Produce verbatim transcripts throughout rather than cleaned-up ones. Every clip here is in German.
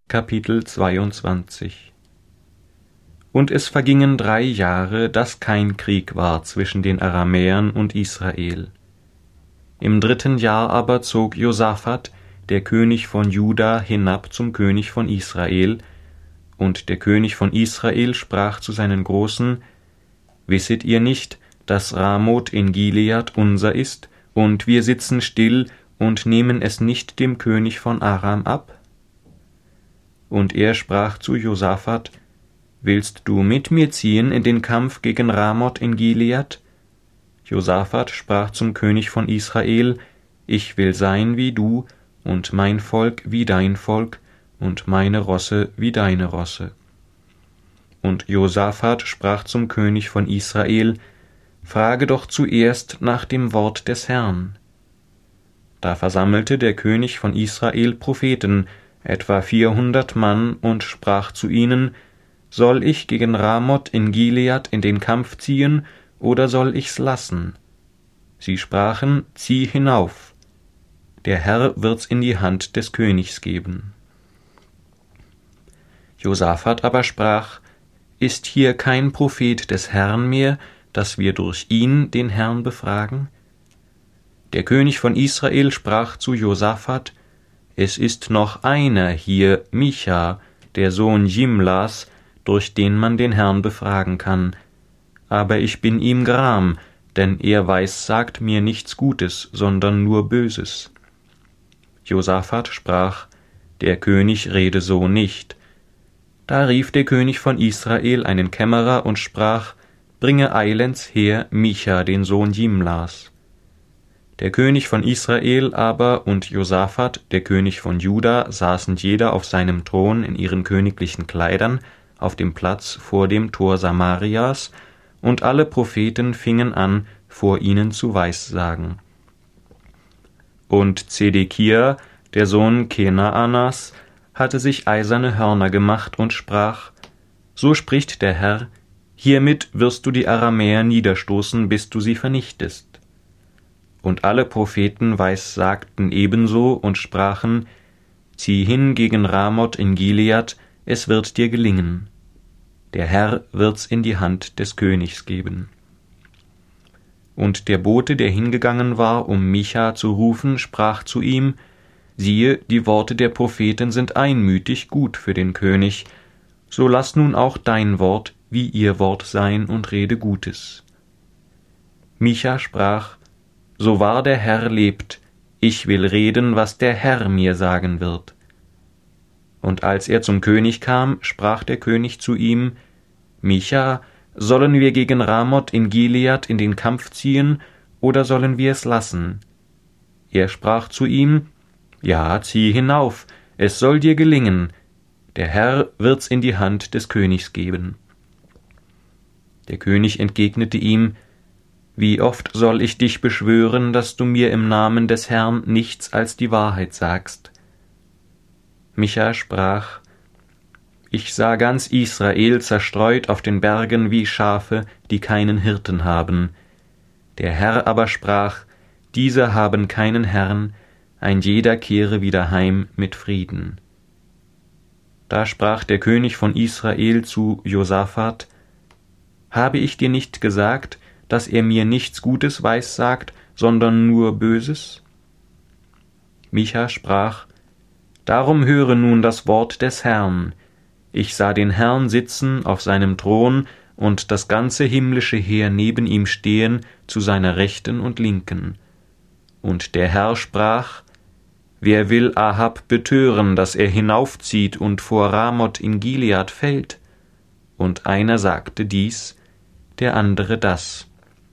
Kapitel zweiundzwanzig. Und es vergingen drei Jahre, dass kein Krieg war zwischen den Aramäern und Israel. Im dritten Jahr aber zog Josaphat, der König von Juda, hinab zum König von Israel, und der König von Israel sprach zu seinen Großen: Wisset ihr nicht, dass Ramoth in Gilead unser ist, und wir sitzen still und nehmen es nicht dem König von Aram ab? Und er sprach zu Josaphat: Willst du mit mir ziehen in den Kampf gegen Ramoth in Gilead? Josaphat sprach zum König von Israel: Ich will sein wie du, und mein Volk wie dein Volk, und meine Rosse wie deine Rosse. Und Josaphat sprach zum König von Israel: Frage doch zuerst nach dem Wort des Herrn. Da versammelte der König von Israel Propheten, etwa vierhundert Mann, und sprach zu ihnen: Soll ich gegen Ramoth in Gilead in den Kampf ziehen, oder soll ich's lassen? Sie sprachen: Zieh hinauf. Der Herr wird's in die Hand des Königs geben. Josaphat aber sprach: Ist hier kein Prophet des Herrn mehr, dass wir durch ihn den Herrn befragen? Der König von Israel sprach zu Josaphat: Es ist noch einer hier, Micha, der Sohn Jimlas, durch den man den Herrn befragen kann. Aber ich bin ihm gram, denn er weissagt mir nichts Gutes, sondern nur Böses. Josaphat sprach: Der König rede so nicht. Da rief der König von Israel einen Kämmerer und sprach: Bringe eilends her Micha, den Sohn Jimlas. Der König von Israel aber und Josaphat, der König von Juda, saßen jeder auf seinem Thron in ihren königlichen Kleidern auf dem Platz vor dem Tor Samarias, und alle Propheten fingen an, vor ihnen zu weissagen. Und Zedekia, der Sohn Kenaanas, hatte sich eiserne Hörner gemacht und sprach: So spricht der Herr: Hiermit wirst du die Aramäer niederstoßen, bis du sie vernichtest. Und alle Propheten weissagten ebenso und sprachen: Zieh hin gegen Ramoth in Gilead, es wird dir gelingen. Der Herr wird's in die Hand des Königs geben. Und der Bote, der hingegangen war, um Micha zu rufen, sprach zu ihm: Siehe, die Worte der Propheten sind einmütig gut für den König, so lass nun auch dein Wort wie ihr Wort sein und rede Gutes. Micha sprach: So wahr der Herr lebt, ich will reden, was der Herr mir sagen wird. Und als er zum König kam, sprach der König zu ihm: Micha, sollen wir gegen Ramoth in Gilead in den Kampf ziehen, oder sollen wir es lassen? Er sprach zu ihm: Ja, zieh hinauf, es soll dir gelingen, der Herr wird's in die Hand des Königs geben. Der König entgegnete ihm: Wie oft soll ich dich beschwören, dass du mir im Namen des Herrn nichts als die Wahrheit sagst? Micha sprach: Ich sah ganz Israel zerstreut auf den Bergen wie Schafe, die keinen Hirten haben. Der Herr aber sprach: Diese haben keinen Herrn, ein jeder kehre wieder heim mit Frieden. Da sprach der König von Israel zu Josaphat: Habe ich dir nicht gesagt, dass er mir nichts Gutes weissagt, sondern nur Böses? Micha sprach: Darum höre nun das Wort des Herrn. Ich sah den Herrn sitzen auf seinem Thron und das ganze himmlische Heer neben ihm stehen, zu seiner Rechten und Linken. Und der Herr sprach: Wer will Ahab betören, dass er hinaufzieht und vor Ramoth in Gilead fällt? Und einer sagte dies, der andere das.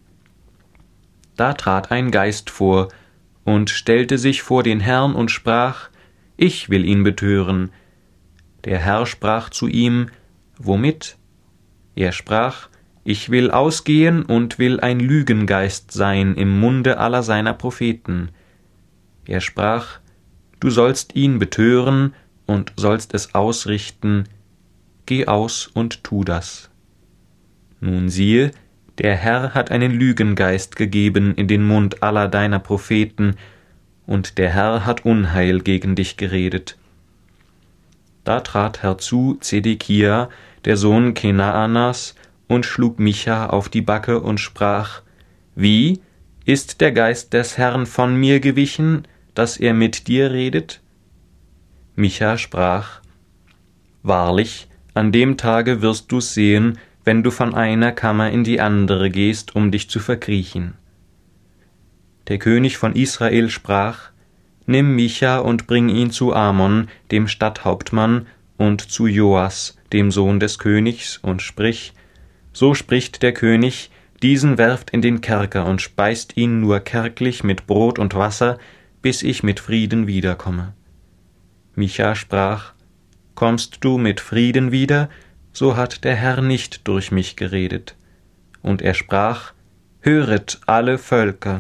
Da trat ein Geist vor und stellte sich vor den Herrn und sprach: Ich will ihn betören. Der Herr sprach zu ihm: Womit? Er sprach: Ich will ausgehen und will ein Lügengeist sein im Munde aller seiner Propheten. Er sprach: Du sollst ihn betören und sollst es ausrichten. Geh aus und tu das. Nun siehe, der Herr hat einen Lügengeist gegeben in den Mund aller deiner Propheten, und der Herr hat Unheil gegen dich geredet. Da trat herzu Zedekia, der Sohn Kenaanas, und schlug Micha auf die Backe und sprach: Wie? Ist der Geist des Herrn von mir gewichen, dass er mit dir redet? Micha sprach: Wahrlich, an dem Tage wirst du's sehen, wenn du von einer Kammer in die andere gehst, um dich zu verkriechen. Der König von Israel sprach: Nimm Micha und bring ihn zu Amon, dem Stadthauptmann, und zu Joas, dem Sohn des Königs, und sprich: So spricht der König, diesen werft in den Kerker und speist ihn nur kärglich mit Brot und Wasser, bis ich mit Frieden wiederkomme. Micha sprach: Kommst du mit Frieden wieder, so hat der Herr nicht durch mich geredet. Und er sprach: Höret alle Völker.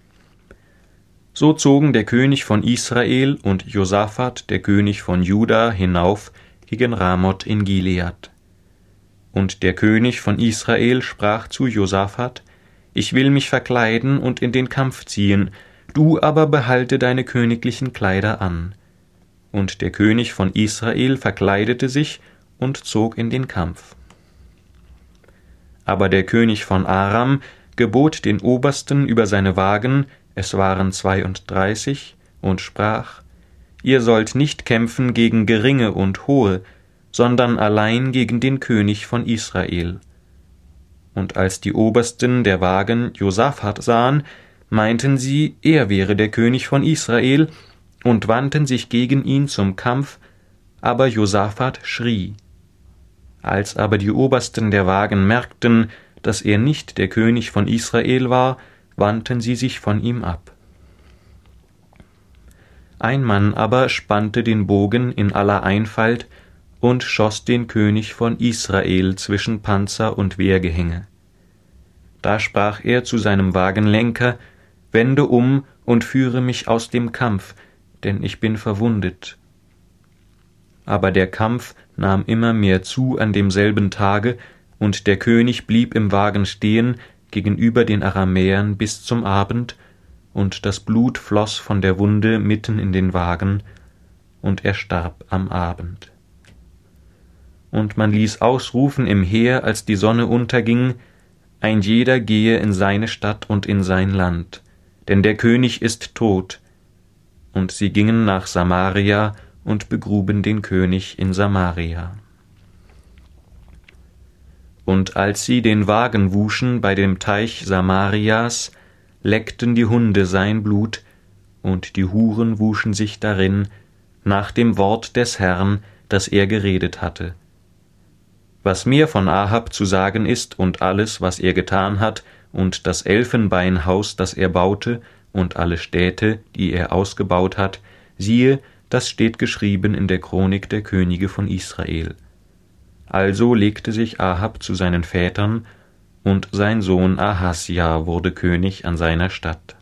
So zogen der König von Israel und Josaphat, der König von Juda, hinauf gegen Ramoth in Gilead. Und der König von Israel sprach zu Josaphat: Ich will mich verkleiden und in den Kampf ziehen, du aber behalte deine königlichen Kleider an. Und der König von Israel verkleidete sich und zog in den Kampf. Aber der König von Aram gebot den Obersten über seine Wagen, es waren zweiunddreißig, und sprach: Ihr sollt nicht kämpfen gegen Geringe und Hohe, sondern allein gegen den König von Israel. Und als die Obersten der Wagen Josaphat sahen, meinten sie, er wäre der König von Israel, und wandten sich gegen ihn zum Kampf, aber Josaphat schrie. Als aber die Obersten der Wagen merkten, dass er nicht der König von Israel war, wandten sie sich von ihm ab. Ein Mann aber spannte den Bogen in aller Einfalt und schoss den König von Israel zwischen Panzer und Wehrgehänge. Da sprach er zu seinem Wagenlenker: Wende um und führe mich aus dem Kampf, denn ich bin verwundet. Aber der Kampf nahm immer mehr zu an demselben Tage, und der König blieb im Wagen stehen gegenüber den Aramäern bis zum Abend, und das Blut floss von der Wunde mitten in den Wagen, und er starb am Abend. Und man ließ ausrufen im Heer, als die Sonne unterging: Ein jeder gehe in seine Stadt und in sein Land, denn der König ist tot. Und sie gingen nach Samaria und begruben den König in Samaria. Und als sie den Wagen wuschen bei dem Teich Samarias, leckten die Hunde sein Blut, und die Huren wuschen sich darin, nach dem Wort des Herrn, das er geredet hatte. Was mir von Ahab zu sagen ist und alles, was er getan hat, und das Elfenbeinhaus, das er baute, und alle Städte, die er ausgebaut hat, siehe, das steht geschrieben in der Chronik der Könige von Israel. Also legte sich Ahab zu seinen Vätern, und sein Sohn Ahasja wurde König an seiner Statt.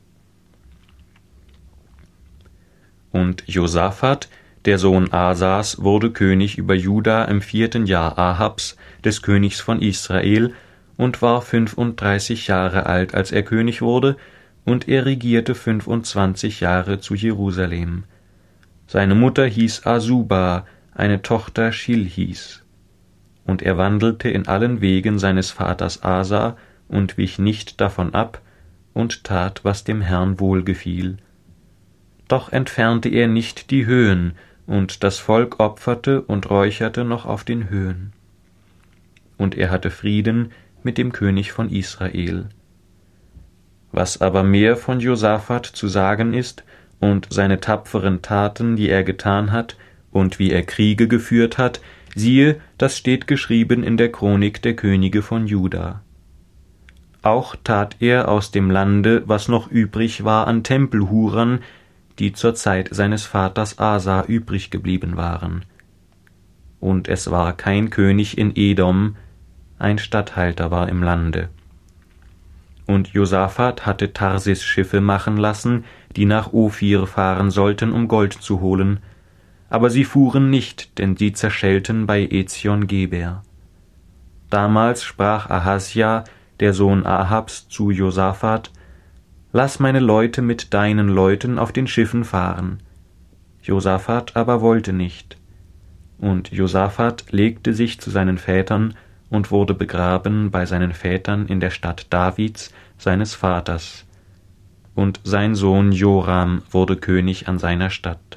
Und Josaphat, der Sohn Asas, wurde König über Juda im vierten Jahr Ahabs, des Königs von Israel, und war fünfunddreißig Jahre alt, als er König wurde, und er regierte fünfundzwanzig Jahre zu Jerusalem. Seine Mutter hieß Asuba, eine Tochter Schilhis. Und er wandelte in allen Wegen seines Vaters Asa und wich nicht davon ab und tat, was dem Herrn wohlgefiel. Doch entfernte er nicht die Höhen, und das Volk opferte und räucherte noch auf den Höhen. Und er hatte Frieden mit dem König von Israel. Was aber mehr von Josaphat zu sagen ist und seine tapferen Taten, die er getan hat, und wie er Kriege geführt hat, siehe, das steht geschrieben in der Chronik der Könige von Juda. Auch tat er aus dem Lande, was noch übrig war an Tempelhurern, die zur Zeit seines Vaters Asa übrig geblieben waren. Und es war kein König in Edom, ein Statthalter war im Lande. Und Josaphat hatte Tarsis Schiffe machen lassen, die nach Ophir fahren sollten, um Gold zu holen, aber sie fuhren nicht, denn sie zerschellten bei Ezion-Geber. Damals sprach Ahasja, der Sohn Ahabs, zu Josaphat: Lass meine Leute mit deinen Leuten auf den Schiffen fahren. Josaphat aber wollte nicht. Und Josaphat legte sich zu seinen Vätern und wurde begraben bei seinen Vätern in der Stadt Davids, seines Vaters. Und sein Sohn Joram wurde König an seiner Stadt.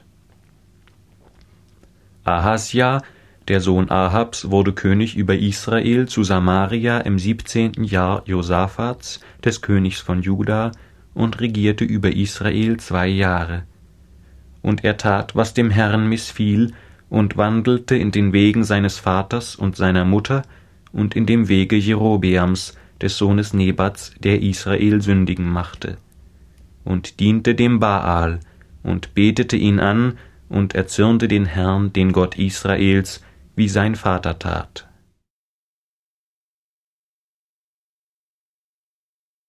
Ahasja, der Sohn Ahabs, wurde König über Israel zu Samaria im siebzehnten Jahr Josaphats, des Königs von Juda, und regierte über Israel zwei Jahre. Und er tat, was dem Herrn missfiel, und wandelte in den Wegen seines Vaters und seiner Mutter und in dem Wege Jerobeams, des Sohnes Nebats, der Israel sündigen machte, und diente dem Baal und betete ihn an und erzürnte den Herrn, den Gott Israels, wie sein Vater tat.